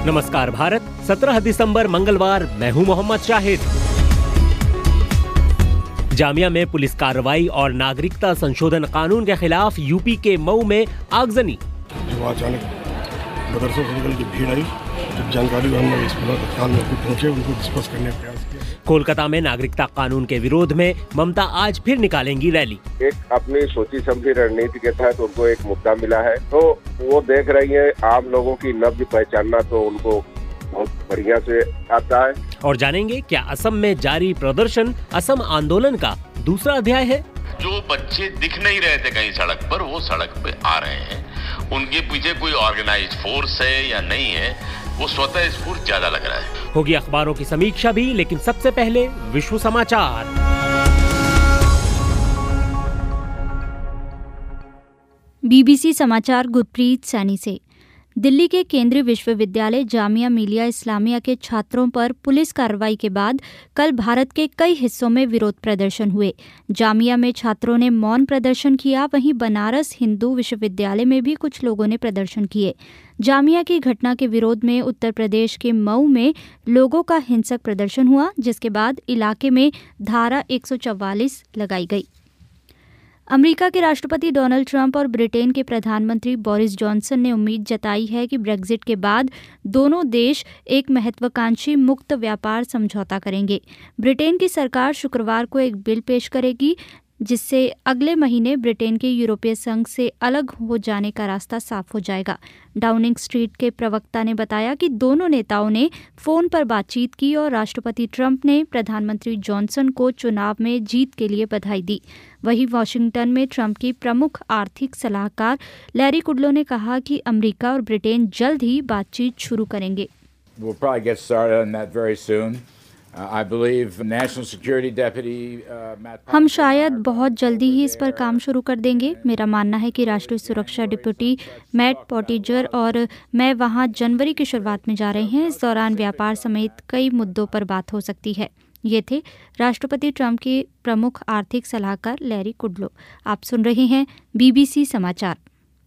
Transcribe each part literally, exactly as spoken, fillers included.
नमस्कार भारत, सत्रह दिसंबर मंगलवार, मैं हूं मोहम्मद शाहिद। जामिया में पुलिस कार्रवाई और नागरिकता संशोधन कानून के खिलाफ यूपी के मऊ में आगजनी। जब अचानक मदरसों से निकल के भीड़ आई, जब जानकारी हुई, हम लोग इस पर तत्काल में पहुंचे, उनको डिस्कस करने का प्रयास किया। कोलकाता में नागरिकता कानून के विरोध में ममता आज फिर निकालेंगी रैली। एक अपनी सोची समझी रणनीति के तहत उनको एक मुद्दा मिला है, तो वो देख रही है आम लोगों की नब्ज पहचानना, तो उनको बहुत बढ़िया से आता है। और जानेंगे क्या असम में जारी प्रदर्शन असम आंदोलन का दूसरा अध्याय है। जो बच्चे दिख नहीं रहे थे कहीं सड़क पर, वो सड़क पे आ रहे हैं। उनके पीछे कोई ऑर्गेनाइज्ड फोर्स है या नहीं है, वो स्वतः स्फूर्त ज्यादा लग रहा है। होगी अखबारों की समीक्षा भी, लेकिन सबसे पहले विश्व समाचार। बीबीसी समाचार गुरप्रीत सैनी से। दिल्ली के केंद्रीय विश्वविद्यालय जामिया मिलिया इस्लामिया के छात्रों पर पुलिस कार्रवाई के बाद कल भारत के कई हिस्सों में विरोध प्रदर्शन हुए। जामिया में छात्रों ने मौन प्रदर्शन किया, वहीं बनारस हिंदू विश्वविद्यालय में भी कुछ लोगों ने प्रदर्शन किए। जामिया की घटना के विरोध में उत्तर प्रदेश के मऊ में लोगों का हिंसक प्रदर्शन हुआ, जिसके बाद इलाके में धारा एक सौ चौवालीस लगाई गई। अमेरिका के राष्ट्रपति डोनाल्ड ट्रंप और ब्रिटेन के प्रधानमंत्री बोरिस जॉनसन ने उम्मीद जताई है कि ब्रेक्जिट के बाद दोनों देश एक महत्वाकांक्षी मुक्त व्यापार समझौता करेंगे। ब्रिटेन की सरकार शुक्रवार को एक बिल पेश करेगी जिससे अगले महीने ब्रिटेन के यूरोपीय संघ से अलग हो जाने का रास्ता साफ हो जाएगा। डाउनिंग स्ट्रीट के प्रवक्ता ने बताया कि दोनों नेताओं ने फोन पर बातचीत की और राष्ट्रपति ट्रंप ने प्रधानमंत्री जॉनसन को चुनाव में जीत के लिए बधाई दी। वहीं वाशिंगटन में ट्रंप की प्रमुख आर्थिक सलाहकार लैरी कुडलो ने कहा कि अमेरिका और ब्रिटेन जल्द ही बातचीत शुरू करेंगे। We'll probably get started on that very soon. Uh, I believe National Security Deputy uh, Matt हम शायद बहुत जल्दी ही इस पर काम शुरू कर देंगे। मेरा मानना है कि राष्ट्रीय सुरक्षा डिप्टी मैट पोटिजर और मैं वहां जनवरी की शुरुआत में जा रहे हैं। इस दौरान व्यापार समेत कई मुद्दों पर बात हो सकती है। ये थे राष्ट्रपति ट्रंप के प्रमुख आर्थिक सलाहकार लैरी कुडलो। आप सुन रहे हैं बीबीसी समाचार।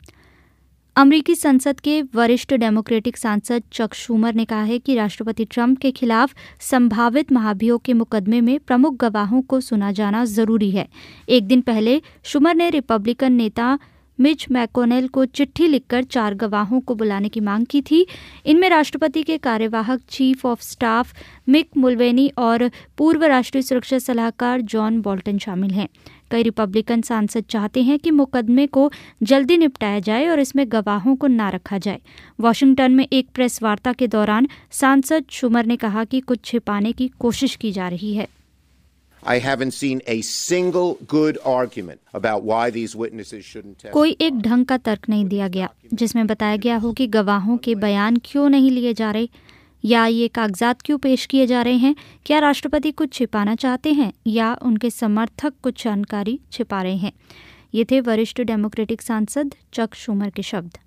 अमेरिकी संसद के वरिष्ठ डेमोक्रेटिक सांसद चक शूमर ने कहा है कि राष्ट्रपति ट्रंप के खिलाफ संभावित महाभियोग के मुकदमे में प्रमुख गवाहों को सुना जाना जरूरी है। एक दिन पहले शूमर ने रिपब्लिकन नेता मिच मैकोनेल को चिट्ठी लिखकर चार गवाहों को बुलाने की मांग की थी। इनमें राष्ट्रपति के कार्यवाहक chief of staff Mick Mulvaney और पूर्व राष्ट्रीय सुरक्षा सलाहकार जॉन बोल्टन शामिल हैं। कई रिपब्लिकन सांसद चाहते हैं कि मुकदमे को जल्दी निपटाया जाए और इसमें गवाहों को ना रखा जाए। वॉशिंगटन में एक प्रेस वार्ता के दौरान सांसद शूमर ने कहा कि कुछ छिपाने की कोशिश की जा रही है। I haven't seen a single good argument about why these witnesses shouldn't testify. कोई एक ढंग का तर्क नहीं दिया गया जिसमें बताया गया हो कि गवाहों के बयान क्यों नहीं लिए जा रहे या ये कागजात क्यों पेश किए जा रहे हैं। क्या राष्ट्रपति कुछ छिपाना चाहते हैं या उनके समर्थक कुछ जानकारी छिपा रहे हैं। ये थे वरिष्ठ डेमोक्रेटिक सांसद चक शूमर के शब्द।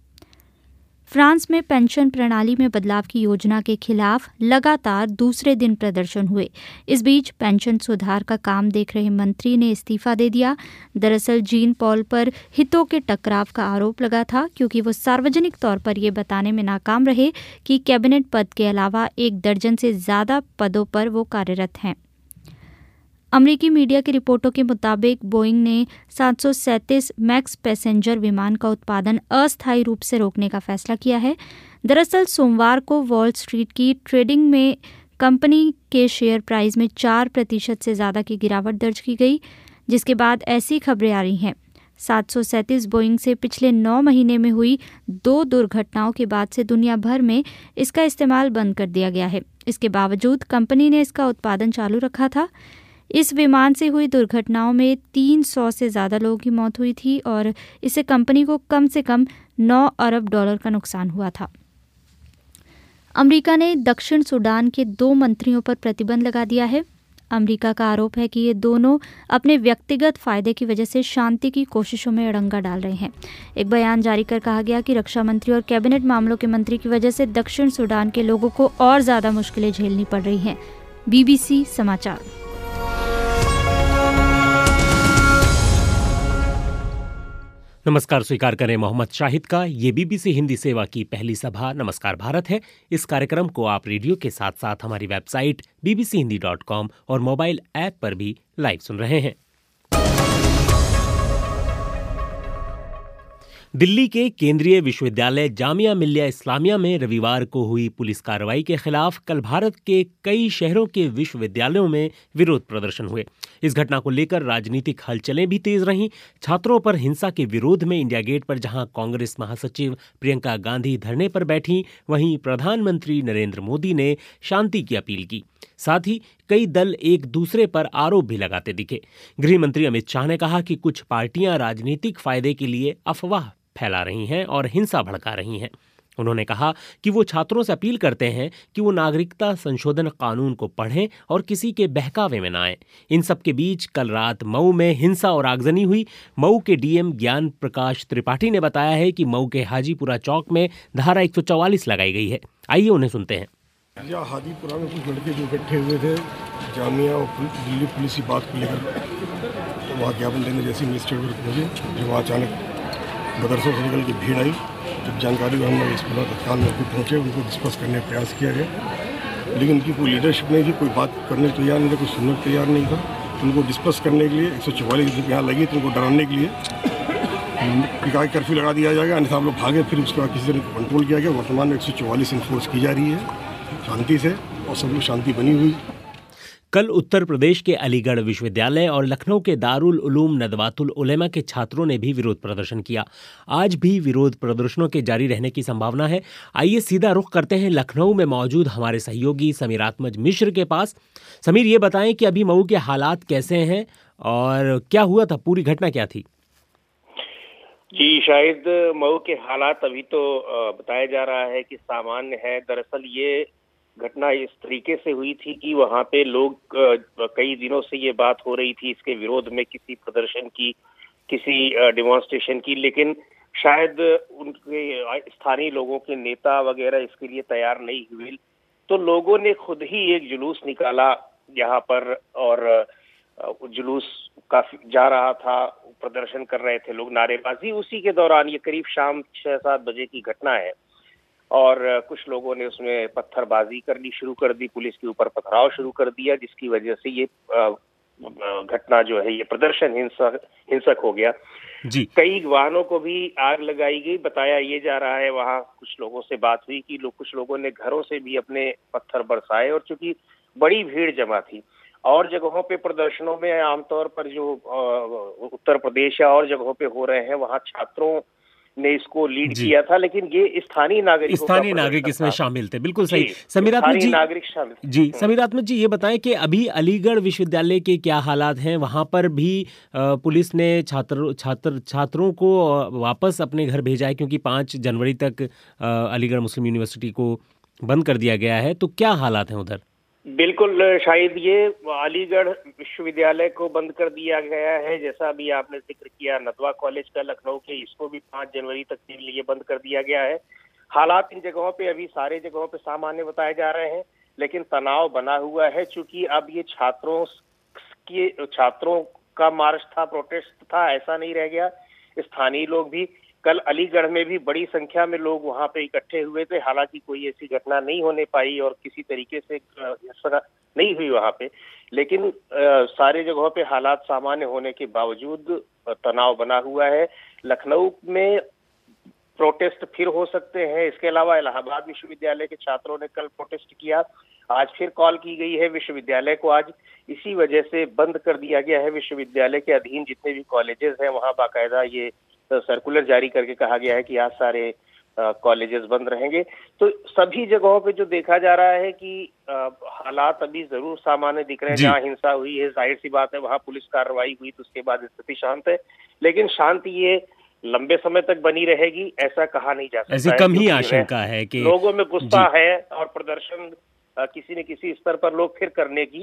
फ्रांस में पेंशन प्रणाली में बदलाव की योजना के खिलाफ लगातार दूसरे दिन प्रदर्शन हुए। इस बीच पेंशन सुधार का काम देख रहे मंत्री ने इस्तीफा दे दिया। दरअसल जीन पॉल पर हितों के टकराव का आरोप लगा था क्योंकि वो सार्वजनिक तौर पर ये बताने में नाकाम रहे कि कैबिनेट पद के अलावा एक दर्जन से ज्यादा पदों पर वो कार्यरत हैं। अमेरिकी मीडिया की रिपोर्टों के मुताबिक बोइंग ने सात सौ सैंतीस मैक्स पैसेंजर विमान का उत्पादन अस्थायी रूप से रोकने का फैसला किया है। दरअसल सोमवार को वॉल स्ट्रीट की ट्रेडिंग में कंपनी के शेयर प्राइस में चार प्रतिशत से ज़्यादा की गिरावट दर्ज की गई, जिसके बाद ऐसी खबरें आ रही हैं। सात सौ सैंतीस बोइंग से पिछले नौ महीने में हुई दो दुर्घटनाओं के बाद से दुनिया भर में इसका इस्तेमाल बंद कर दिया गया है। इसके बावजूद कंपनी ने इसका उत्पादन चालू रखा था। इस विमान से हुई दुर्घटनाओं में तीन सौ से ज़्यादा लोगों की मौत हुई थी और इससे कंपनी को कम से कम नौ अरब डॉलर का नुकसान हुआ था। अमेरिका ने दक्षिण सूडान के दो मंत्रियों पर प्रतिबंध लगा दिया है। अमेरिका का आरोप है कि ये दोनों अपने व्यक्तिगत फायदे की वजह से शांति की कोशिशों में अड़ंगा डाल रहे हैं। एक बयान जारी कर कहा गया कि रक्षा मंत्री और कैबिनेट मामलों के मंत्री की वजह से दक्षिण सूडान के लोगों को और ज़्यादा मुश्किलें झेलनी पड़ रही हैं। बीबीसी समाचार। नमस्कार स्वीकार करें मोहम्मद शाहिद का। ये बीबीसी हिंदी सेवा की पहली सभा नमस्कार भारत है। इस कार्यक्रम को आप रेडियो के साथ साथ हमारी website B B C Hindi dot com और मोबाइल ऐप पर भी लाइव सुन रहे हैं। दिल्ली के केंद्रीय विश्वविद्यालय जामिया मिल्लिया इस्लामिया में रविवार को हुई पुलिस कार्रवाई के खिलाफ कल भारत के कई शहरों के विश्वविद्यालयों में विरोध प्रदर्शन हुए। इस घटना को लेकर राजनीतिक हलचलें भी तेज रहीं। छात्रों पर हिंसा के विरोध में इंडिया गेट पर जहां कांग्रेस महासचिव प्रियंका गांधी धरने पर बैठी, वहीं प्रधानमंत्री नरेंद्र मोदी ने शांति की अपील की। साथ ही कई दल एक दूसरे पर आरोप भी लगाते दिखे। गृह मंत्री अमित शाह ने कहा कि कुछ पार्टियां राजनीतिक फायदे के लिए अफवाह फैला रही हैं और हिंसा भड़का रही हैं। उन्होंने कहा कि वो छात्रों से अपील करते हैं कि वो नागरिकता संशोधन कानून को पढ़ें और किसी के बहकावे में न आए। इन सब के बीच कल रात मऊ में हिंसा और आगजनी हुई। मऊ के डीएम ज्ञान प्रकाश त्रिपाठी ने बताया है कि मऊ के हाजीपुरा चौक में धारा एक सौ चौवालीस लगाई गई है। आइए उन्हें सुनते हैं। या हाजीपुरा में कुछ लड़के जो इकट्ठे हुए थे जामिया और दिल्ली पुलिस की बात को लेकर, तो वहाँ ज्ञापन देने जैसे मजिस्ट्रेट पर पहुँचे, जो वहाँ अचानक मदरसों से निकल के भीड़ आई। जब जानकारी हुई, हम लोग इस पर तत्काल में पहुँचे, उनको डिस्कस करने का प्रयास किया गया, लेकिन उनकी कोई लीडरशिप नहीं थी, कोई बात करने को तैयार नहीं था, कोई सुनने को तैयार नहीं था। उनको डिस्कस करने के लिए एक सौ चौवालीस जब यहाँ लगी तो उनको डराने के लिए कहा कर्फ्यू लगा दिया जाएगा, अन्यथा आप लोग भागे। फिर उसके बाद किसी तरह को कंट्रोल किया गया। वर्तमान में एक सौ चौवालीस इन्फोर्स की जा रही है शांति से, और सब लोग शांति बनी हुई। कल उत्तर प्रदेश के अलीगढ़ विश्वविद्यालय और लखनऊ के दारुल उलूम नदवातुल उलेमा के छात्रों ने भी विरोध प्रदर्शन किया। आज भी विरोध प्रदर्शनों के जारी रहने की संभावना है। आइए सीधा रुख करते हैं लखनऊ में मौजूद हमारे सहयोगी समीर आत्मज मिश्र के पास। समीर, ये बताएं कि अभी मऊ के हालात कैसे हैं और क्या हुआ था, पूरी घटना क्या थी? जी, शायद मऊ के हालात अभी तो बताया जा रहा है कि सामान्य है। दरअसल ये घटना इस तरीके से हुई थी कि वहाँ पे लोग, कई दिनों से ये बात हो रही थी इसके विरोध में, किसी प्रदर्शन की, किसी डिमॉन्स्ट्रेशन की, लेकिन शायद उनके स्थानीय लोगों के नेता वगैरह इसके लिए तैयार नहीं हुए। तो लोगों ने खुद ही एक जुलूस निकाला यहाँ पर, और जुलूस काफी जा रहा था, प्रदर्शन कर रहे थे लोग, नारेबाजी। उसी के दौरान, ये करीब शाम छह सात बजे की घटना है, और कुछ लोगों ने उसमें पत्थरबाजी करनी शुरू कर दी, पुलिस के ऊपर पथराव शुरू कर दिया, जिसकी वजह से ये घटना जो है, ये प्रदर्शन हिंसक हिंसक हो गया जी। कई वाहनों को भी आग लगाई गई। बताया ये जा रहा है, वहाँ कुछ लोगों से बात हुई कि लोग कुछ लोगों ने घरों से भी अपने पत्थर बरसाए, और चूंकि बड़ी भीड़ जमा थी, और जगहों पे प्रदर्शनों में आमतौर पर जो उत्तर प्रदेश या और जगहों पे हो रहे हैं, वहाँ छात्रों ने इसको लीड किया था, लेकिन ये स्थानीय नागरिक स्थानीय नागरिक इसमें शामिल थे। बिल्कुल सही। समीर आत्मज जी, नागरिक शामिल जी समीर आत्मज जी, ये बताएं कि अभी अलीगढ़ विश्वविद्यालय के क्या हालात हैं? वहां पर भी पुलिस ने छात्र छात्र छात्रों को वापस अपने घर भेजा है, क्योंकि पाँच जनवरी तक अलीगढ़ मुस्लिम यूनिवर्सिटी को बंद कर दिया गया है। तो क्या हालात हैं उधर? बिल्कुल, शायद ये अलीगढ़ विश्वविद्यालय को बंद कर दिया गया है, जैसा अभी आपने जिक्र किया नदवा कॉलेज का लखनऊ के, इसको भी पाँच जनवरी तक के लिए बंद कर दिया गया है। हालात इन जगहों पे, अभी सारे जगहों पे सामान्य बताए जा रहे हैं, लेकिन तनाव बना हुआ है, चूंकि अब ये छात्रों की छात्रों का मार्च था, प्रोटेस्ट था, ऐसा नहीं रह गया। स्थानीय लोग भी, कल अलीगढ़ में भी बड़ी संख्या में लोग वहां पे इकट्ठे हुए थे। हालांकि कोई ऐसी घटना नहीं होने पाई और किसी तरीके से हिंसा नहीं हुई वहां पे, लेकिन आ, सारे जगहों पे हालात सामान्य होने के बावजूद तनाव बना हुआ है। लखनऊ में प्रोटेस्ट फिर हो सकते हैं। इसके अलावा इलाहाबाद विश्वविद्यालय के छात्रों ने कल प्रोटेस्ट किया। आज फिर कॉल की गई है विश्वविद्यालय को, आज इसी वजह से बंद कर दिया गया है। विश्वविद्यालय के अधीन जितने भी कॉलेजेस हैं, वहाँ बाकायदा ये सर्कुलर जारी करके कहा गया है कि आज सारे कॉलेजेस बंद रहेंगे। तो सभी जगहों पे जो देखा जा रहा है कि आ, हालात अभी जरूर सामान्य दिख रहे हैं। जहाँ हिंसा हुई है, जाहिर सी बात है, वहाँ पुलिस कार्रवाई हुई तो उसके बाद स्थिति शांत है, लेकिन शांति ये लंबे समय तक बनी रहेगी ऐसा कहा नहीं जा सकता। ऐसी कम ही आशंका है कि लोगों में गुस्सा है और प्रदर्शन किसी न किसी स्तर पर लोग फिर करने की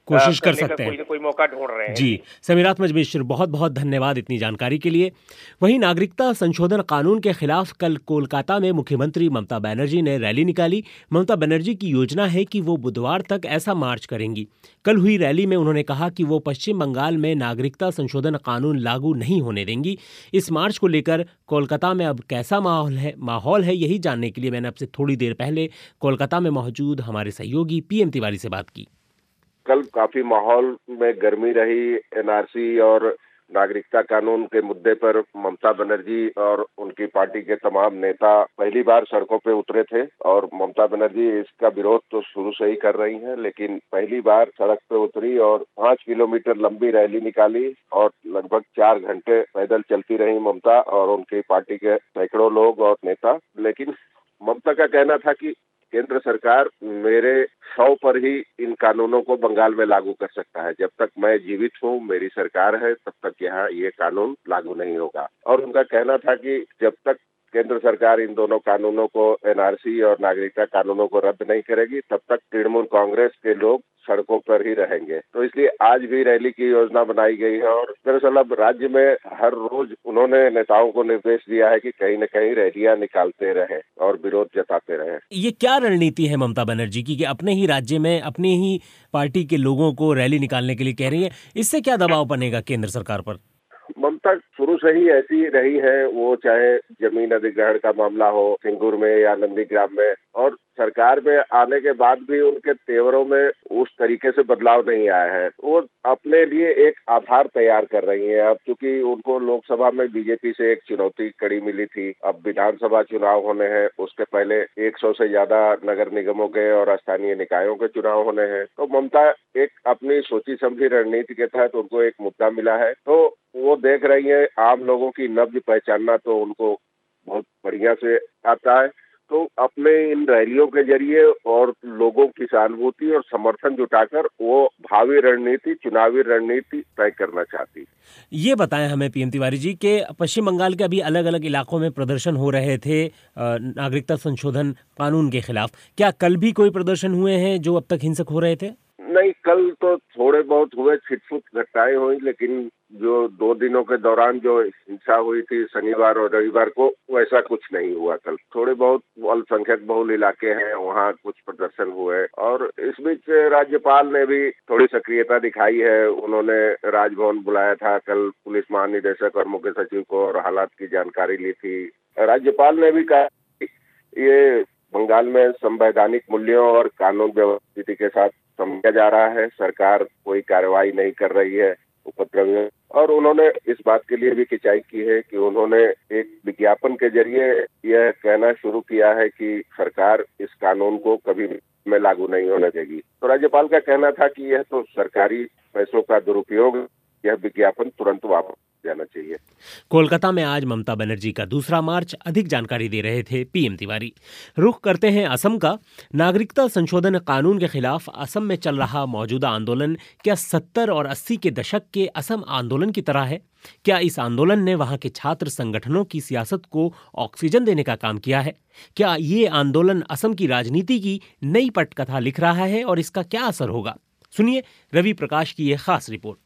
कोशिश कर सकते हैं, कोई कोई मौका ढूंढ रहे हैं। जी, समीरात मज मिश्र, बहुत बहुत धन्यवाद इतनी जानकारी के लिए। वहीं नागरिकता संशोधन कानून के खिलाफ कल कोलकाता में मुख्यमंत्री ममता बनर्जी ने रैली निकाली। ममता बनर्जी की योजना है कि वो बुधवार तक ऐसा मार्च करेंगी। कल हुई रैली में उन्होंने कहा कि वो पश्चिम बंगाल में नागरिकता संशोधन कानून लागू नहीं होने देंगी। इस मार्च को लेकर कोलकाता में अब कैसा माहौल है माहौल है यही जानने के लिए मैंने आपसे थोड़ी देर पहले कोलकाता में मौजूद हमारे सहयोगी पीएम तिवारी से बात की। कल काफी माहौल में गर्मी रही। एनआरसी और नागरिकता कानून के मुद्दे पर ममता बनर्जी और उनकी पार्टी के तमाम नेता पहली बार सड़कों पे उतरे थे और ममता बनर्जी इसका विरोध तो शुरू से ही कर रही हैं, लेकिन पहली बार सड़क पे उतरी और पांच किलोमीटर लंबी रैली निकाली और लगभग चार घंटे पैदल चलती रही ममता और उनकी पार्टी के सैकड़ों लोग और नेता। लेकिन ममता का कहना था कि केंद्र सरकार मेरे सौ पर ही इन कानूनों को बंगाल में लागू कर सकता है। जब तक मैं जीवित हूँ, मेरी सरकार है, तब तक यहाँ ये कानून लागू नहीं होगा। और उनका कहना था कि जब तक केंद्र सरकार इन दोनों कानूनों को, एनआरसी और नागरिकता कानूनों को रद्द नहीं करेगी, तब तक तृणमूल कांग्रेस के लोग सड़कों पर ही रहेंगे। तो इसलिए आज भी रैली की योजना बनाई गई है और दरअसल अब राज्य में हर रोज उन्होंने नेताओं को निर्देश दिया है कि कहीं न कहीं रैलियां निकालते रहें और विरोध जताते रहें। ये क्या रणनीति है ममता बनर्जी की कि अपने ही राज्य में अपनी ही पार्टी के लोगों को रैली निकालने के लिए कह रही है? इससे क्या दबाव बनेगा केंद्र सरकार पर? ममता शुरू से ही ऐसी रही है, वो चाहे जमीन अधिग्रहण का मामला हो सिंगूर में या नंदीग्राम में, और सरकार में आने के बाद भी उनके तेवरों में उस तरीके से बदलाव नहीं आया है। वो अपने लिए एक आधार तैयार कर रही हैं। अब चूंकि उनको लोकसभा में बीजेपी से एक चुनौती कड़ी मिली थी, अब विधानसभा चुनाव होने हैं, उसके पहले एक सौ से ज्यादा नगर निगमों के और स्थानीय निकायों के चुनाव होने हैं। तो ममता एक अपनी सोची समझी रणनीति के तहत उनको एक मुद्दा मिला है, तो वो देख रही है आम लोगों की नब्ज पहचानना तो उनको बहुत बढ़िया से आता है। तो अपने इन रैलियों के जरिए और लोगों की सहानुभूति और समर्थन जुटाकर वो भावी रणनीति, चुनावी रणनीति तय करना चाहती। ये बताएं हमें पीएम तिवारी जी के पश्चिम बंगाल के अभी अलग अलग इलाकों में प्रदर्शन हो रहे थे नागरिकता संशोधन कानून के खिलाफ। क्या कल भी कोई प्रदर्शन हुए हैं जो अब तक हिंसक हो रहे थे? नहीं, कल तो थोड़े बहुत हुए, छिटपुट घटनाएं हुई, लेकिन जो दो दिनों के दौरान जो हिंसा हुई थी शनिवार और रविवार को, वैसा कुछ नहीं हुआ। कल थोड़े बहुत अल्पसंख्यक बहुल इलाके हैं, वहाँ कुछ प्रदर्शन हुए और इस बीच राज्यपाल ने भी थोड़ी सक्रियता दिखाई है। उन्होंने राजभवन बुलाया था कल पुलिस महानिदेशक और मुख्य सचिव को और हालात की जानकारी ली थी। राज्यपाल ने भी कहा कि ये बंगाल में संवैधानिक मूल्यों और कानून व्यवस्था के साथ समझा जा रहा है, सरकार कोई कार्रवाई नहीं कर रही है उपद्रवियों। और उन्होंने इस बात के लिए भी खिंचाई की है कि उन्होंने एक विज्ञापन के जरिए यह कहना शुरू किया है कि सरकार इस कानून को कभी में लागू नहीं होने देगी। तो राज्यपाल का कहना था कि यह तो सरकारी पैसों का दुरुपयोग, यह विज्ञापन तुरंत वापस जाना चाहिए। कोलकाता में आज ममता बनर्जी का दूसरा मार्च, अधिक जानकारी दे रहे थे पीएम तिवारी। रुख करते हैं असम का। नागरिकता संशोधन कानून के खिलाफ असम में चल रहा मौजूदा आंदोलन क्या सत्तर और अस्सी के दशक के असम आंदोलन की तरह है? क्या इस आंदोलन ने वहां के छात्र संगठनों की सियासत को ऑक्सीजन देने का काम किया है? क्या ये आंदोलन असम की राजनीति की नई पटकथा लिख रहा है और इसका क्या असर होगा? सुनिए रवि प्रकाश की ये खास रिपोर्ट।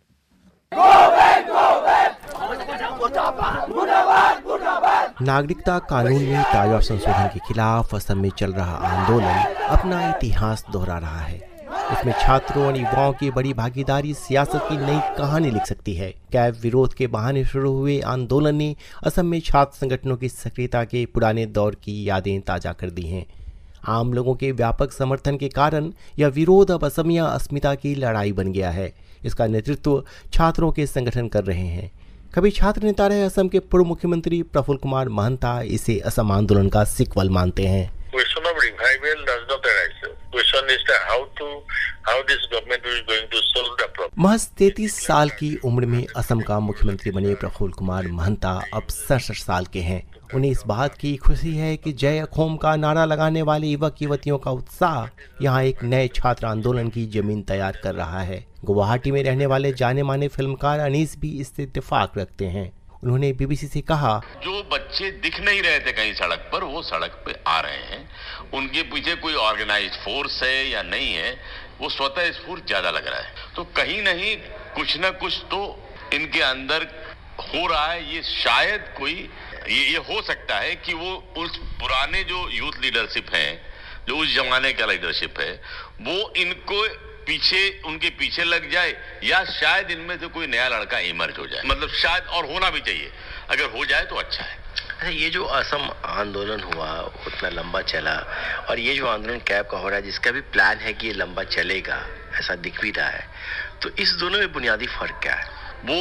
नागरिकता कानून में ताजा संशोधन के खिलाफ असम में चल रहा आंदोलन अपना इतिहास दोहरा रहा है। इसमें छात्रों और युवाओं की बड़ी भागीदारी सियासत की नई कहानी लिख सकती है। कैब विरोध के बहाने शुरू हुए आंदोलन ने असम में छात्र संगठनों की सक्रियता के पुराने दौर की यादें ताजा कर दी हैं। आम लोगों के व्यापक समर्थन के कारण यह विरोध अब असमिया अस्मिता की लड़ाई बन गया है। इसका नेतृत्व छात्रों के संगठन कर रहे हैं। कभी छात्र नेता रहे असम के पूर्व मुख्यमंत्री प्रफुल्ल कुमार महंता इसे असम आंदोलन का सिक्वल मानते हैं। महज तैंतीस साल की उम्र में असम का मुख्यमंत्री बने प्रफुल्ल कुमार महंता अब सड़सठ साल के हैं। उन्हें इस बात की खुशी है कि जय अखोम का नारा लगाने वाले युवक युवतियों का उत्साह यहाँ एक नए छात्र आंदोलन की जमीन तैयार कर रहा है। गुवाहाटी में रहने वाले जाने माने फिल्मकार अनीस भी इससे इत्तेफाक रखते हैं। उन्होंने बीबीसी से कहा, जो बच्चे दिख नहीं रहे थे कहीं सड़क पर, वो सड़क पे आ रहे हैं। उनके पीछे कोई ऑर्गेनाइज फोर्स है या नहीं है, वो स्वतः स्फूर्त ज्यादा लग रहा है। तो तो कहीं नहीं कुछ ना कुछ तो इनके अंदर हो रहा है। ये शायद कोई ये, ये हो सकता है कि वो उस पुराने जो यूथ लीडरशिप है, जो उस जमाने का लीडरशिप है, वो इनको पीछे उनके पीछे लग जाए, या शायद इनमें से कोई नया लड़का इमर्ज हो जाए। मतलब शायद, और होना भी चाहिए, अगर हो जाए तो अच्छा है। ये जो असम आंदोलन हुआ उतना लंबा चला, और ये जो आंदोलन कैब का हो रहा है जिसका भी प्लान है कि ये लंबा चलेगा, ऐसा दिख भी रहा है, तो इस दोनों में बुनियादी फर्क क्या है?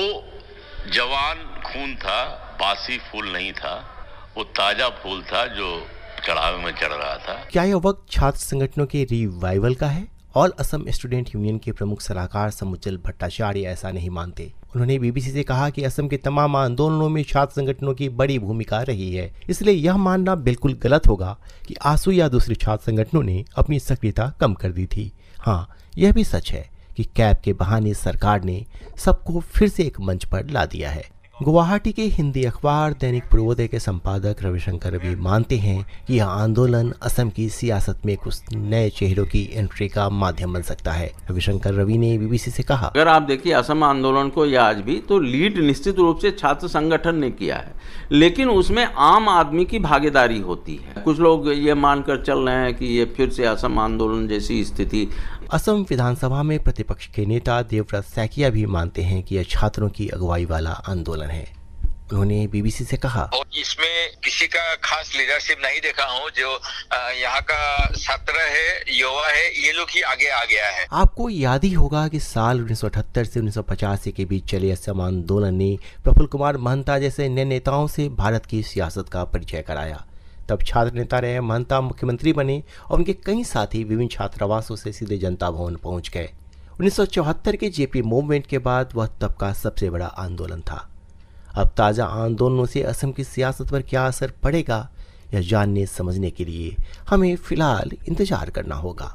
वो जवान खून था, बासी फूल नहीं था, वो ताजा फूल था जो चढ़ावे में चढ़ रहा था। क्या यह वक्त छात्र संगठनों के रिवाइवल का है? ऑल असम स्टूडेंट यूनियन के प्रमुख सलाहकार समुच्चल भट्टाचार्य ऐसा नहीं मानते। उन्होंने बीबीसी से कहा कि असम के तमाम आंदोलनों में छात्र संगठनों की बड़ी भूमिका रही है, इसलिए यह मानना बिल्कुल गलत होगा कि आसू या दूसरे छात्र संगठनों ने अपनी सक्रियता कम कर दी थी। हाँ, यह भी सच है कि कैब के बहाने सरकार ने सबको फिर से एक मंच पर ला दिया है। गुवाहाटी के हिंदी अखबार दैनिक पूर्वोदय के संपादक रविशंकर रवि मानते हैं कि यह आंदोलन असम की सियासत में कुछ नए चेहरों की एंट्री का माध्यम बन सकता है। रविशंकर रवि ने बीबीसी से कहा, अगर आप देखिए असम आंदोलन को या आज भी, तो लीड निश्चित रूप से छात्र संगठन ने किया है, लेकिन उसमें आम आदमी की भागीदारी होती है। कुछ लोग ये मानकर चल रहे हैं कि ये फिर से असम आंदोलन जैसी स्थिति। असम विधानसभा में प्रतिपक्ष के नेता देवव्रत सैकिया भी मानते हैं कि यह छात्रों की अगुवाई वाला आंदोलन है। उन्होंने बीबीसी से कहा, इसमें किसी का खास लीडरशिप नहीं देखा हूँ। जो यहाँ का छात्र है, युवा है, ये लोग ही आगे आ गया है। आपको याद ही होगा कि साल उन्नीस सौ अठहत्तर से उन्नीस सौ पचासी के बीच चले असम आंदोलन ने प्रफुल्ल कुमार महंता जैसे नए नेताओं से भारत की सियासत का परिचय कराया। तब छात्र नेता रहे महंता मुख्यमंत्री बने और उनके कई साथी विभिन्न छात्रावासों से सीधे जनता भवन पहुंच गए। उन्नीस सौ चौहत्तर के जेपी मूवमेंट के बाद वह तब का सबसे बड़ा आंदोलन था। अब ताज़ा आंदोलनों से असम की सियासत पर क्या असर पड़ेगा, यह जानने समझने के लिए हमें फिलहाल इंतजार करना होगा।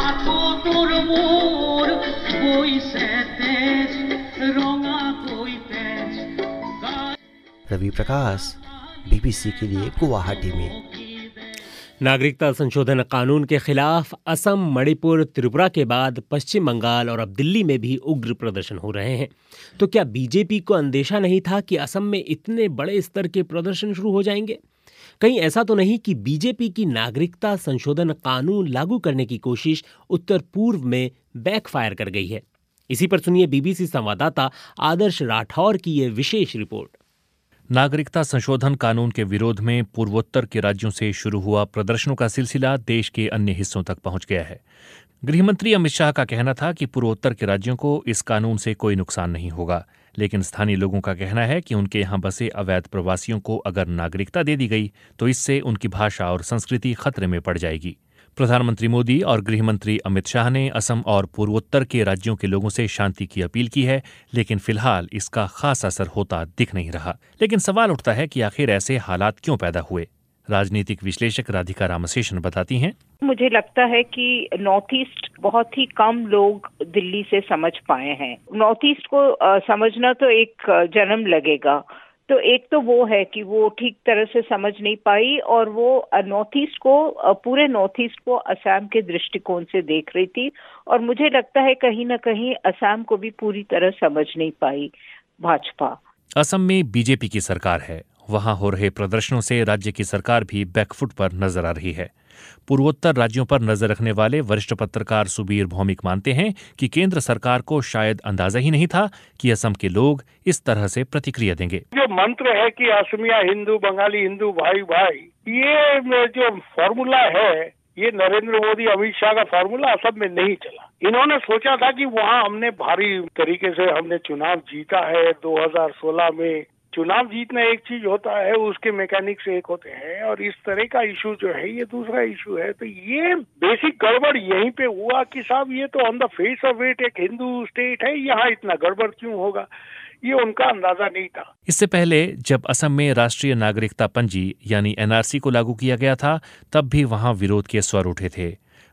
रवि प्रकाश, बीबीसी के लिए गुवाहाटी में। नागरिकता संशोधन कानून के खिलाफ असम, मणिपुर, त्रिपुरा के बाद पश्चिम बंगाल और अब दिल्ली में भी उग्र प्रदर्शन हो रहे हैं। तो क्या बीजेपी को अंदेशा नहीं था कि असम में इतने बड़े स्तर के प्रदर्शन शुरू हो जाएंगे? कहीं ऐसा तो नहीं कि बीजेपी की नागरिकता संशोधन कानून लागू करने की कोशिश उत्तर पूर्व में बैकफायर कर गई है? इसी पर सुनिए बीबीसी संवाददाता आदर्श राठौर की ये विशेष रिपोर्ट। नागरिकता संशोधन कानून के विरोध में पूर्वोत्तर के राज्यों से शुरू हुआ प्रदर्शनों का सिलसिला देश के अन्य हिस्सों तक पहुंच गया है। गृहमंत्री अमित शाह का कहना था कि पूर्वोत्तर के राज्यों को इस कानून से कोई नुकसान नहीं होगा, लेकिन स्थानीय लोगों का कहना है कि उनके यहाँ बसे अवैध प्रवासियों को अगर नागरिकता दे दी गई तो इससे उनकी भाषा और संस्कृति खतरे में पड़ जाएगी। प्रधानमंत्री मोदी और गृहमंत्री अमित शाह ने असम और पूर्वोत्तर के राज्यों के लोगों से शांति की अपील की है, लेकिन फिलहाल इसका खास असर होता दिख नहीं रहा। लेकिन सवाल उठता है कि आखिर ऐसे हालात क्यों पैदा हुए? राजनीतिक विश्लेषक राधिका रामशेषन बताती हैं। मुझे लगता है कि नॉर्थ ईस्ट बहुत ही कम लोग दिल्ली से समझ पाए हैं। नॉर्थ ईस्ट को आ, समझना तो एक जन्म लगेगा। तो एक तो वो है कि वो ठीक तरह से समझ नहीं पाई, और वो नॉर्थ ईस्ट को, पूरे नॉर्थ ईस्ट को असम के दृष्टिकोण से देख रही थी, और मुझे लगता है कहीं ना कहीं असम को भी पूरी तरह समझ नहीं पाई भाजपा। असम में बीजेपी की सरकार है, वहां हो रहे प्रदर्शनों से राज्य की सरकार भी बैकफुट पर नजर आ रही है। पूर्वोत्तर राज्यों पर नजर रखने वाले वरिष्ठ पत्रकार सुबीर भौमिक मानते हैं कि केंद्र सरकार को शायद अंदाजा ही नहीं था कि असम के लोग इस तरह से प्रतिक्रिया देंगे। जो मंत्र है कि असमिया हिंदू, बंगाली हिंदू, भाई भाई, ये जो फॉर्मूला है, ये नरेंद्र मोदी, अमित शाह का फॉर्मूला असम में नहीं चला। इन्होंने सोचा था कि वहाँ हमने भारी तरीके से हमने चुनाव जीता है। दो हज़ार सोलह में चुनाव जीतना एक चीज होता है, उसके मैकेनिक्स एक होते हैं, और इस तरह का इशू जो है ये दूसरा इशू है। तो ये बेसिक गड़बड़ यहीं पे हुआ कि साहब ये तो on the face of it एक हिंदू स्टेट है, यहाँ इतना गड़बड़ क्यों होगा, ये उनका अंदाजा नहीं था। इससे पहले जब असम में राष्ट्रीय नागरिकता पंजी यानी एनआरसी को लागू किया गया था, तब भी वहां विरोध के स्वर उठे थे।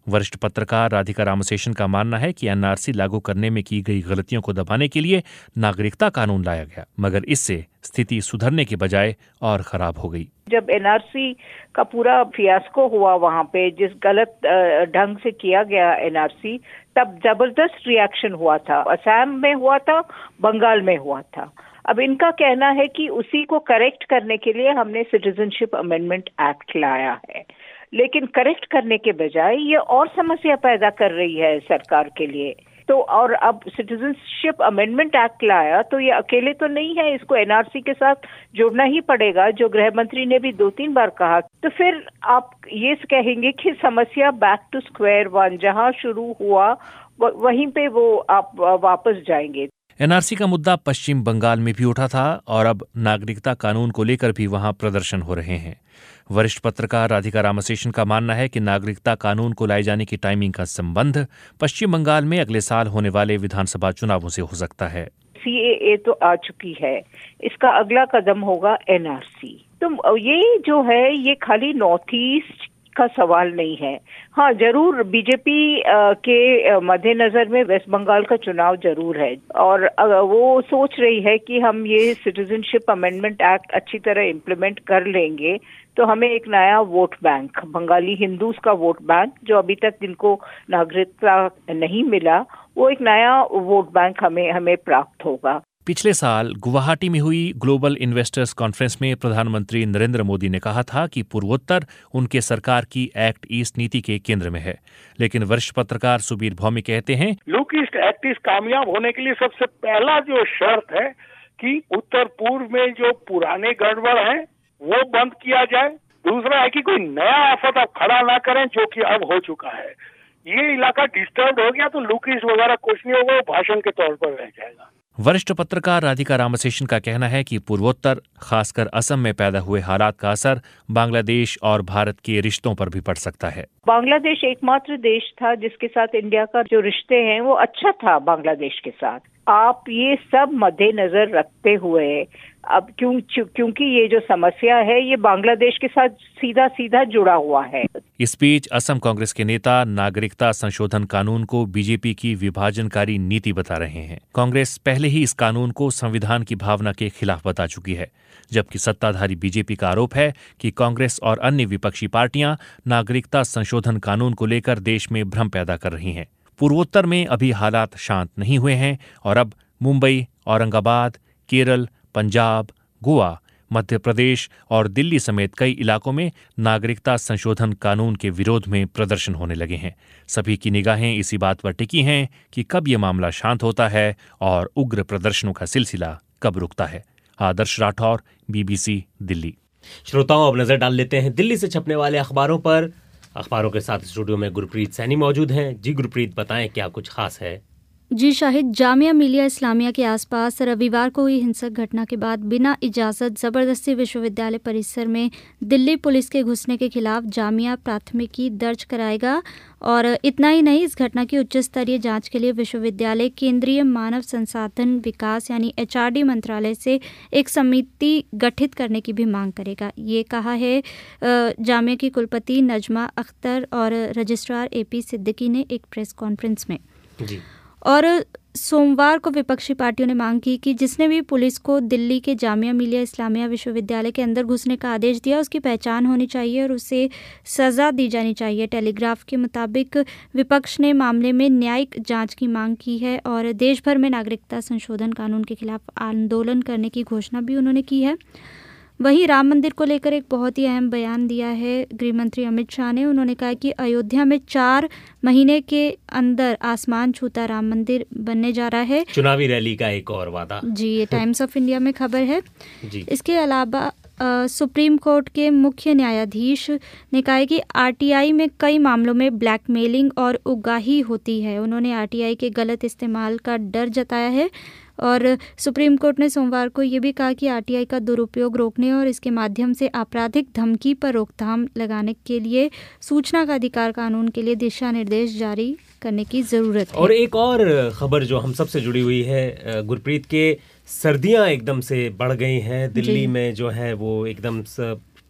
वरिष्ठ पत्रकार राधिका रामशेषन का मानना है कि एनआरसी लागू करने में की गई गलतियों को दबाने के लिए नागरिकता कानून लाया गया, मगर इससे स्थिति सुधरने के बजाय और खराब हो गई। जब एनआरसी का पूरा फियास्को हुआ वहाँ पे, जिस गलत ढंग से किया गया एनआरसी, तब जबरदस्त रिएक्शन हुआ था। असम में हुआ था, बंगाल में हुआ था। अब इनका कहना है कि उसी को करेक्ट करने के लिए हमने सिटीजनशिप अमेंडमेंट एक्ट लाया है, लेकिन करेक्ट करने के बजाय ये और समस्या पैदा कर रही है सरकार के लिए। तो और अब सिटीजनशिप अमेंडमेंट एक्ट लाया तो ये अकेले तो नहीं है, इसको एनआरसी के साथ जोड़ना ही पड़ेगा, जो गृह मंत्री ने भी दो तीन बार कहा। तो फिर आप ये कहेंगे कि समस्या बैक टू स्क्वायर वन, जहां शुरू हुआ वहीं पे वो आप वापस जाएंगे। एनआरसी का मुद्दा पश्चिम बंगाल में भी उठा था और अब नागरिकता कानून को लेकर भी वहां प्रदर्शन हो रहे हैं। वरिष्ठ पत्रकार राधिका रामशेषन का मानना है कि नागरिकता कानून को लाए जाने की टाइमिंग का संबंध पश्चिम बंगाल में अगले साल होने वाले विधानसभा चुनावों से हो सकता है। सीएए तो आ चुकी है, इसका अगला कदम होगा एनआरसी। तो ये जो है ये खाली नॉर्थ ईस्ट का सवाल नहीं है। हाँ, जरूर बीजेपी के मद्देनजर में वेस्ट बंगाल का चुनाव जरूर है और वो सोच रही है कि हम ये सिटीजनशिप अमेंडमेंट एक्ट अच्छी तरह इम्प्लीमेंट कर लेंगे तो हमें एक नया वोट बैंक, बंगाली हिंदूज का वोट बैंक, जो अभी तक जिनको नागरिकता नहीं मिला, वो एक नया वोट बैंक हमें हमें प्राप्त होगा। पिछले साल गुवाहाटी में हुई ग्लोबल इन्वेस्टर्स कॉन्फ्रेंस में प्रधानमंत्री नरेंद्र मोदी ने कहा था कि पूर्वोत्तर उनके सरकार की एक्ट ईस्ट नीति के केंद्र में है, लेकिन वरिष्ठ पत्रकार सुबीर भौमिक कहते हैं, लुक ईस्ट एक्ट इस कामयाब होने के लिए सबसे पहला जो शर्त है कि उत्तर पूर्व में जो पुराने गड़बड़ है वो बंद किया जाए। दूसरा है कि कोई नया आफत आप खड़ा ना करें जो कि अब हो चुका है। ये इलाका डिस्टर्ब हो गया तो लुक ईस्ट वगैरह कुछ नहीं होगा, वो भाषण के तौर पर रह जाएगा। वरिष्ठ पत्रकार राधिका रामशेषन का कहना है कि पूर्वोत्तर, खासकर असम में पैदा हुए हालात का असर बांग्लादेश और भारत के रिश्तों पर भी पड़ सकता है। बांग्लादेश एकमात्र देश था जिसके साथ इंडिया का जो रिश्ते हैं वो अच्छा था बांग्लादेश के साथ। आप ये सब मद्देनजर रखते हुए अब क्यों क्योंकि ये जो समस्या है ये बांग्लादेश के साथ सीधा सीधा जुड़ा हुआ है। इस बीच असम कांग्रेस के नेता नागरिकता संशोधन कानून को बीजेपी की विभाजनकारी नीति बता रहे हैं। कांग्रेस पहले ही इस कानून को संविधान की भावना के खिलाफ बता चुकी है, जबकि सत्ताधारी बीजेपी का आरोप है कि कांग्रेस और अन्य विपक्षी पार्टियां नागरिकता संशोधन कानून को लेकर देश में भ्रम पैदा कर रही हैं। पूर्वोत्तर में अभी हालात शांत नहीं हुए हैं और अब मुंबई, औरंगाबाद, केरल, पंजाब, गोवा, मध्य प्रदेश और दिल्ली समेत कई इलाकों में नागरिकता संशोधन कानून के विरोध में प्रदर्शन होने लगे हैं। सभी की निगाहें इसी बात पर टिकी हैं कि कब ये मामला शांत होता है और उग्र प्रदर्शनों का सिलसिला कब रुकता है। आदर्श राठौर, बीबीसी, दिल्ली। श्रोताओं, अब नजर डाल लेते हैं दिल्ली से छपने वाले अखबारों पर। अखबारों के साथ स्टूडियो में गुरप्रीत सैनी मौजूद हैं। जी गुरप्रीत, बताएं क्या कुछ खास है? जी शाहिद, जामिया मिलिया इस्लामिया के आसपास रविवार को हुई हिंसक घटना के बाद बिना इजाज़त ज़बरदस्ती विश्वविद्यालय परिसर में दिल्ली पुलिस के घुसने के खिलाफ जामिया प्राथमिकी दर्ज कराएगा। और इतना ही नहीं, इस घटना की उच्च स्तरीय जांच के लिए विश्वविद्यालय केंद्रीय मानव संसाधन विकास यानी एचआरडी मंत्रालय से एक समिति गठित करने की भी मांग करेगा। ये कहा है जामिया की कुलपति नजमा अख्तर और रजिस्ट्रार एपी सिद्दीकी ने एक प्रेस कॉन्फ्रेंस में। जी। और सोमवार को विपक्षी पार्टियों ने मांग की कि जिसने भी पुलिस को दिल्ली के जामिया मिलिया इस्लामिया विश्वविद्यालय के अंदर घुसने का आदेश दिया उसकी पहचान होनी चाहिए और उसे सज़ा दी जानी चाहिए। टेलीग्राफ के मुताबिक विपक्ष ने मामले में न्यायिक जांच की मांग की है और देश भर में नागरिकता संशोधन कानून के खिलाफ आंदोलन करने की घोषणा भी उन्होंने की है। वहीं राम मंदिर को लेकर एक बहुत ही अहम बयान दिया है गृह मंत्री अमित शाह ने। उन्होंने कहा कि अयोध्या में चार महीने के अंदर आसमान छूता राम मंदिर बनने जा रहा है। चुनावी रैली का एक और वादा। जी, ये टाइम्स ऑफ इंडिया में खबर है। जी। इसके अलावा आ, सुप्रीम कोर्ट के मुख्य न्यायाधीश ने कहा है कि आरटीआई में कई मामलों में ब्लैकमेलिंग और उगाही होती है। उन्होंने आरटीआई के गलत इस्तेमाल का डर जताया है और सुप्रीम कोर्ट ने सोमवार को ये भी कहा कि आरटीआई का दुरुपयोग रोकने और इसके माध्यम से आपराधिक धमकी पर रोकथाम लगाने के लिए सूचना का अधिकार कानून के लिए दिशा निर्देश जारी करने की ज़रूरत है। और एक और खबर जो हम सबसे जुड़ी हुई है गुरप्रीत, के सर्दियां एकदम से बढ़ गई हैं दिल्ली में, जो है वो एकदम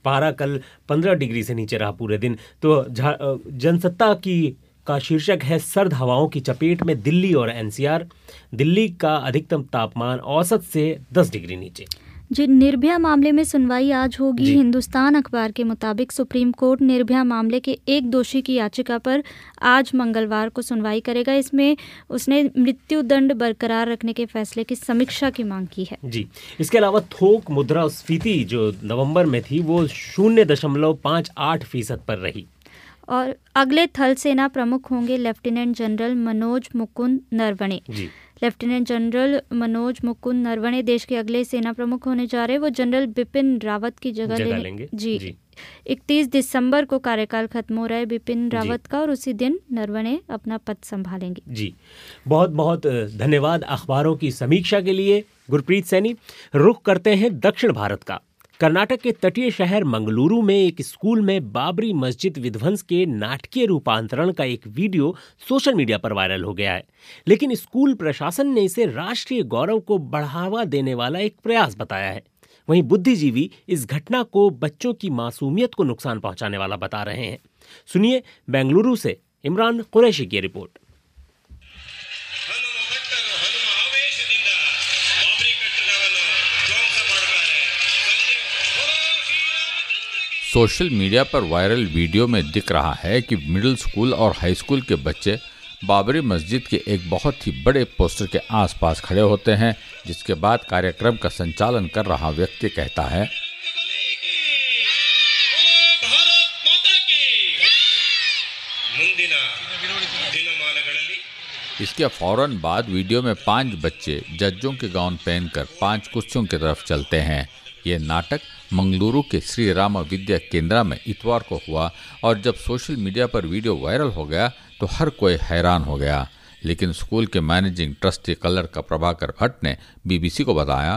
पारा कल पंद्रह डिग्री से नीचे रहा पूरे दिन। तो जनसत्ता की का शीर्षक है सर्द हवाओं की चपेट में दिल्ली और एनसीआर। दिल्ली का अधिकतम तापमान औसत से दस डिग्री नीचे। जी, निर्भया मामले में सुनवाई आज होगी। हिंदुस्तान अखबार के मुताबिक सुप्रीम कोर्ट निर्भया मामले के एक दोषी की याचिका पर आज मंगलवार को सुनवाई करेगा। इसमें उसने मृत्यु दंड बरकरार रखने के फैसले की समीक्षा की मांग की है। जी, इसके अलावा थोक मुद्रास्फीति जो नवंबर में थी वो शून्य दशमलव पाँच आठ फीसद पर रही। और अगले थल सेना प्रमुख होंगे lieutenant general Manoj Mukund Naravane. Lieutenant general Manoj Mukund Naravane देश के अगले सेना प्रमुख होने जा रहे हैं। वो जनरल बिपिन रावत की जगह, जगह ले लेंगे। जी, जी। इकतीस दिसंबर को कार्यकाल खत्म हो रहा है बिपिन रावत का और उसी दिन नरवणे अपना पद संभालेंगे। जी, बहुत बहुत धन्यवाद अखबारों की समीक्षा के लिए गुरप्रीत सैनी। रुख करते हैं दक्षिण भारत का। कर्नाटक के तटीय शहर मंगलुरु में एक स्कूल में बाबरी मस्जिद विध्वंस के नाटकीय रूपांतरण का एक वीडियो सोशल मीडिया पर वायरल हो गया है, लेकिन स्कूल प्रशासन ने इसे राष्ट्रीय गौरव को बढ़ावा देने वाला एक प्रयास बताया है। वहीं बुद्धिजीवी इस घटना को बच्चों की मासूमियत को नुकसान पहुंचाने वाला बता रहे हैं। सुनिए बेंगलुरु से इमरान कुरैशी की रिपोर्ट। सोशल मीडिया पर वायरल वीडियो में दिख रहा है कि मिडिल स्कूल और हाई स्कूल के बच्चे बाबरी मस्जिद के एक बहुत ही बड़े पोस्टर के आसपास खड़े होते हैं, जिसके बाद कार्यक्रम का संचालन कर रहा व्यक्ति कहता है, इसके फौरन बाद वीडियो में पांच बच्चे जज्जों के गाउन पहनकर पांच कुर्सियों की तरफ चलते हैं। ये नाटक मंगलुरु के श्री राम विद्या केंद्र में इतवार को हुआ और जब सोशल मीडिया पर वीडियो वायरल हो गया तो हर कोई हैरान हो गया। लेकिन स्कूल के मैनेजिंग ट्रस्टी कलर का प्रभाकर भट्ट ने बीबीसी को बताया,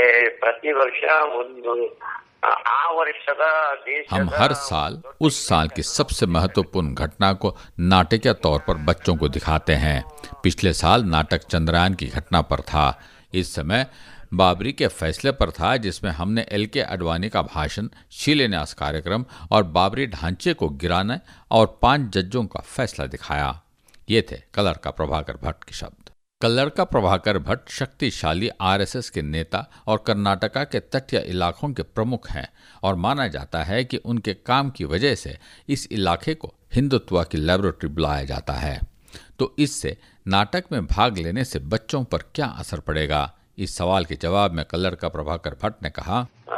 हम हर साल उस साल की सबसे महत्वपूर्ण घटना को नाटकीय तौर पर बच्चों को दिखाते हैं। पिछले साल नाटक चंद्रयान की घटना पर था। इस समय बाबरी के फैसले पर था, जिसमें हमने एल के अडवाणी का भाषण, शिलान्यास कार्यक्रम और बाबरी ढांचे को गिराने और पांच जजों का फैसला दिखाया। ये थे कलर का प्रभाकर भट्ट के शब्द। कलर का प्रभाकर भट्ट शक्तिशाली आरएसएस के नेता और कर्नाटका के तटीय इलाकों के प्रमुख हैं और माना जाता है कि उनके काम की वजह से इस इलाके को हिंदुत्व की लेबोरेटरी बुलाया जाता है। तो इससे नाटक में भाग लेने से बच्चों पर क्या असर पड़ेगा? इस सवाल के जवाब में कलर का प्रभाकर भट्ट ने कहा,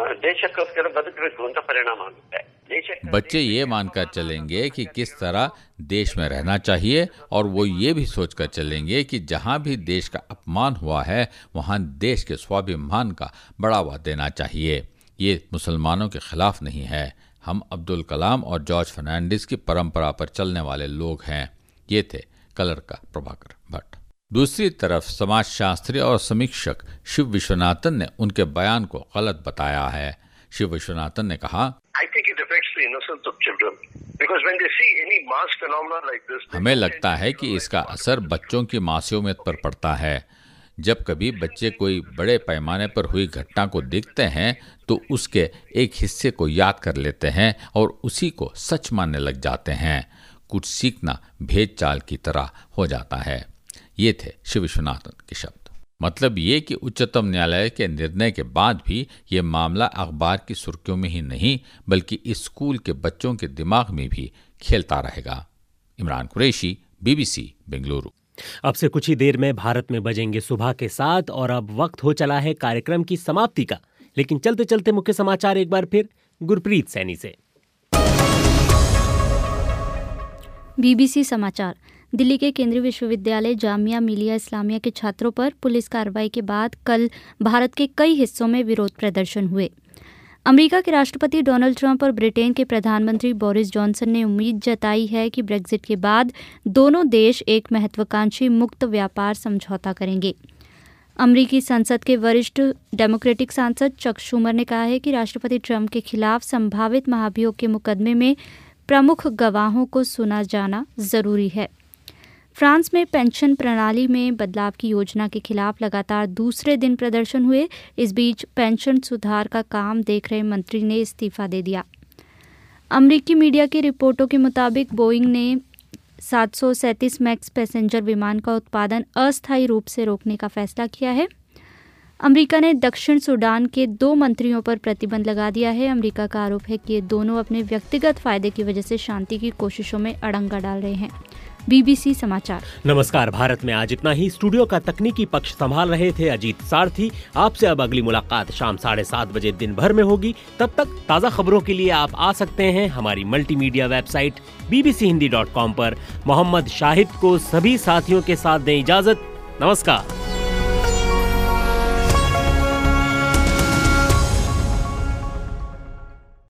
बच्चे ये मानकर चलेंगे कि किस तरह देश में रहना चाहिए और वो ये भी सोचकर चलेंगे कि जहाँ भी देश का अपमान हुआ है वहाँ देश के स्वाभिमान का बढ़ावा देना चाहिए। ये मुसलमानों के खिलाफ नहीं है। हम अब्दुल कलाम और जॉर्ज फर्नांडिस की परंपरा पर चलने वाले लोग हैं। ये थे कलर का प्रभाकर भट्ट। दूसरी तरफ समाजशास्त्री और समीक्षक शिव विश्वनाथन ने उनके बयान को गलत बताया है। शिव विश्वनाथन ने कहा, हमें लगता है कि इसका असर बच्चों की मासूमियत पर पड़ता है। जब कभी बच्चे कोई बड़े पैमाने पर हुई घटना को देखते हैं तो उसके एक हिस्से को याद कर लेते हैं और उसी को सच मानने लग जाते हैं। कुछ सीखना भेद चाल की तरह हो जाता है। ये थे शिव विश्वनाथन के शब्द। मतलब ये कि उच्चतम न्यायालय के निर्णय के बाद भी ये मामला अखबार की सुर्खियों में ही नहीं बल्कि इस स्कूल के बच्चों के दिमाग में भी खेलता रहेगा। इमरान कुरैशी, बीबीसी, बेंगलुरु। अब से कुछ ही देर में भारत में बजेंगे सुबह के सात और अब वक्त हो चला है कार्यक्रम की समाप्ति का। लेकिन चलते चलते मुख्य समाचार एक बार फिर गुरप्रीत सैनी से। बीबीसी समाचार। दिल्ली के केंद्रीय विश्वविद्यालय जामिया मिलिया इस्लामिया के छात्रों पर पुलिस कार्रवाई के बाद कल भारत के कई हिस्सों में विरोध प्रदर्शन हुए। अमेरिका के राष्ट्रपति डोनाल्ड ट्रंप और ब्रिटेन के प्रधानमंत्री बोरिस जॉनसन ने उम्मीद जताई है कि ब्रेक्जिट के बाद दोनों देश एक महत्वाकांक्षी मुक्त व्यापार समझौता करेंगे। अमेरिकी संसद के वरिष्ठ डेमोक्रेटिक सांसद चक शूमर ने कहा है कि राष्ट्रपति ट्रंप के खिलाफ संभावित महाभियोग के मुकदमे में प्रमुख गवाहों को सुना जाना जरूरी है। फ्रांस में पेंशन प्रणाली में बदलाव की योजना के खिलाफ लगातार दूसरे दिन प्रदर्शन हुए। इस बीच पेंशन सुधार का काम देख रहे मंत्री ने इस्तीफा दे दिया। अमेरिकी मीडिया की रिपोर्टों के मुताबिक बोइंग ने सात सौ सैंतीस मैक्स पैसेंजर विमान का उत्पादन अस्थायी रूप से रोकने का फैसला किया है। अमेरिका ने दक्षिण सूडान के दो मंत्रियों पर प्रतिबंध लगा दिया है। अमेरिका का आरोप है कि ये दोनों अपने व्यक्तिगत फायदे की वजह से शांति की कोशिशों में अड़ंगा डाल रहे हैं। बीबीसी समाचार। नमस्कार। भारत में आज इतना ही। स्टूडियो का तकनीकी पक्ष संभाल रहे थे अजीत सारथी। आपसे अब अगली मुलाकात शाम साढ़े सात बजे दिन भर में होगी। तब तक ताज़ा खबरों के लिए आप आ सकते हैं हमारी multimedia website BBC Hindi dot com पर। मोहम्मद शाहिद को सभी साथियों के साथ दें इजाजत। नमस्कार।